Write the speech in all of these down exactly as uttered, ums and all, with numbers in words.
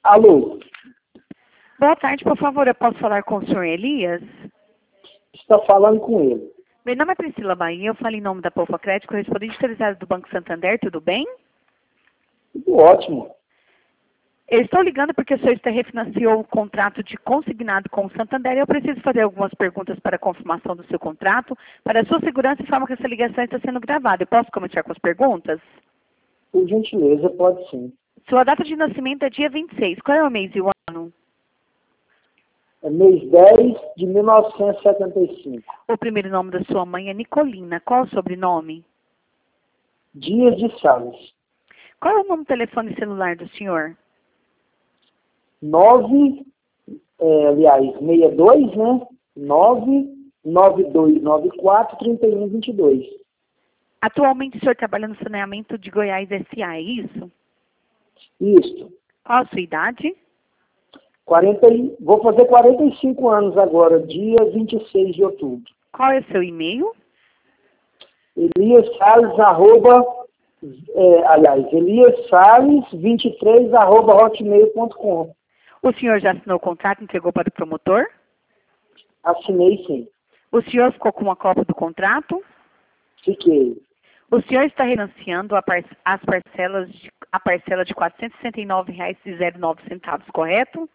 Alô? Boa tarde, por favor, eu posso falar com o senhor Elias? Está falando com ele. Meu nome é Priscila Bahia, eu falo em nome da Poupa Crédito, correspondente autorizado do Banco Santander, tudo bem? Tudo ótimo. Eu estou ligando porque o senhor está refinanciou o contrato de consignado com o Santander e eu preciso fazer algumas perguntas para confirmação do seu contrato, para a sua segurança e forma que essa ligação está sendo gravada. Eu posso começar com as perguntas? Por gentileza, pode sim. Sua data de nascimento é dia vinte e seis. Qual é o mês e o ano? É mês dez de mil novecentos e setenta e cinco. O primeiro nome da sua mãe é Nicolina. Qual o sobrenome? Dias de Salles. Qual é o número do telefone celular do senhor? nove, é, aliás, sessenta e dois, né? nove nove dois nove quatro três um dois dois. Atualmente o senhor trabalha no saneamento de Goiás S A, é isso? Isso. Qual a sua idade? quarenta, e- vou fazer quarenta e cinco anos agora, dia vinte e seis de outubro. Qual é o seu e-mail? Elias Salles, arroba, é, aliás, Elias Salles vinte e três, arroba hotmail ponto com. O senhor já assinou o contrato e entregou para o promotor? Assinei sim. O senhor ficou com uma cópia do contrato? Fiquei. O senhor está refinanciando a par as parcelas de, a parcela de quatrocentos e sessenta e nove reais e nove centavos, correto?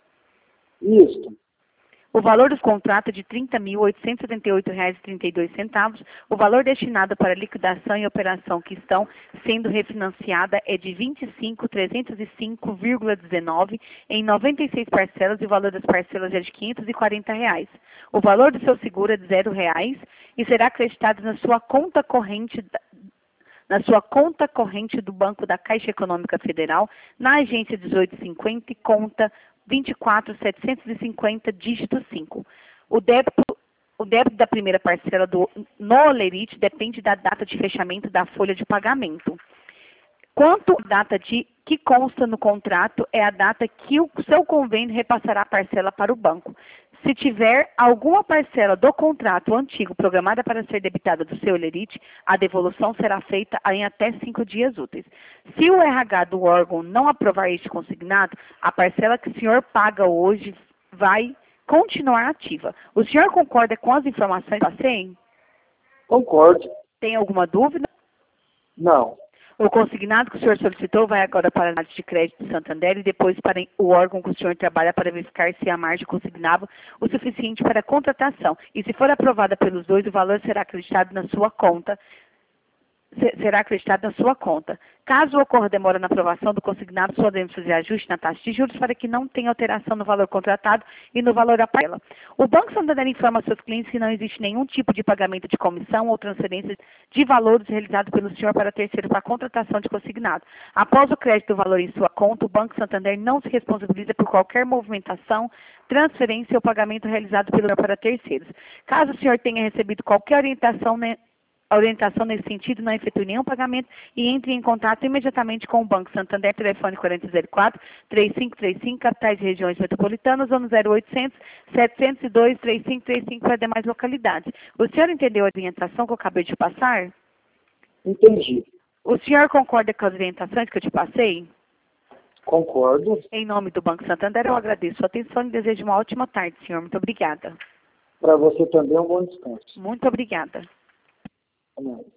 Isso. O valor dos contratos é de trinta mil oitocentos e setenta e oito reais e trinta e dois centavos. O valor destinado para liquidação e operação que estão sendo refinanciada é de vinte e cinco mil trezentos e cinco vírgula dezenove em noventa e seis parcelas e o valor das parcelas é de quinhentos e quarenta reais. O valor do seu seguro é de zero reais e será acreditado na sua conta corrente da- na sua conta corrente do Banco da Caixa Econômica Federal, na agência dezoito cinquenta e conta vinte e quatro mil setecentos e cinquenta, dígito cinco. O débito, o débito da primeira parcela do, no Olerite depende da data de fechamento da folha de pagamento. Quanto à data de, que consta no contrato é a data que o seu convênio repassará a parcela para o banco. Se tiver alguma parcela do contrato antigo programada para ser debitada do seu Olerite, a devolução será feita em até cinco dias úteis. Se o R H do órgão não aprovar este consignado, a parcela que o senhor paga hoje vai continuar ativa. O senhor concorda com as informações que eu passei? Concordo. Tem alguma dúvida? Não. O consignado que o senhor solicitou vai agora para a análise de crédito do Santander e depois para o órgão que o senhor trabalha para verificar se a margem consignável o suficiente para a contratação. E se for aprovada pelos dois, o valor será acreditado na sua conta, se- será acreditado na sua conta. Caso ocorra demora na aprovação do consignado, só devemos fazer ajuste na taxa de juros para que não tenha alteração no valor contratado e no valor da parcela. O Banco Santander informa aos seus clientes que não existe nenhum tipo de pagamento de comissão ou transferência de valores realizado pelo senhor para terceiro para a contratação de consignado. Após o crédito do valor em sua conta, o Banco Santander não se responsabiliza por qualquer movimentação, transferência ou pagamento realizado pelo senhor para terceiros. Caso o senhor tenha recebido qualquer orientação, né, a orientação nesse sentido, não efetue nenhum pagamento e entre em contato imediatamente com o Banco Santander, telefone quarenta zero quatro, três cinco três cinco, capitais e regiões metropolitanas, ou no zero oitocentos, setecentos e dois, trinta e cinco trinta e cinco para demais localidades. O senhor entendeu a orientação que eu acabei de passar? Entendi. O senhor concorda com as orientações que eu te passei? Concordo. Em nome do Banco Santander, eu agradeço a sua atenção e desejo uma ótima tarde, senhor. Muito obrigada. Para você também um bom descanso. Muito obrigada. Até mais.